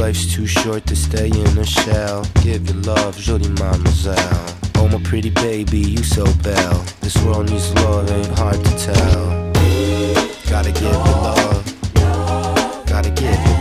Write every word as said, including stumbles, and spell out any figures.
life's too short to stay in a shell. Give your love, jolie mademoiselle. Oh my pretty baby, you so belle. This world needs love, ain't hard to tell. Gotta give your love, gotta give your